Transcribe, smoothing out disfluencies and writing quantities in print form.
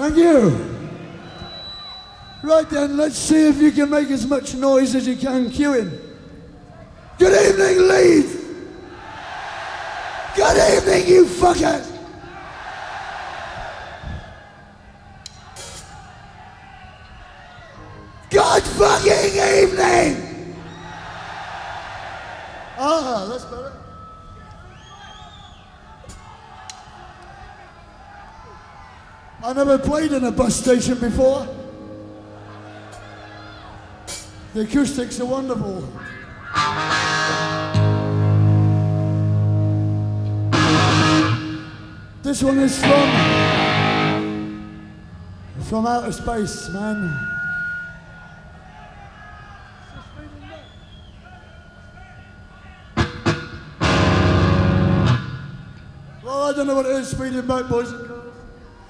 Thank you. Right then, let's see if you can make as much noise as you can queuing. Good evening, Leeds! Good evening, you fuckers! Good fucking evening! Ah, that's better. I never played in a bus station before. The acoustics are wonderful. This one is from outer space, man. Well, I don't know what it is, feeding back, boys.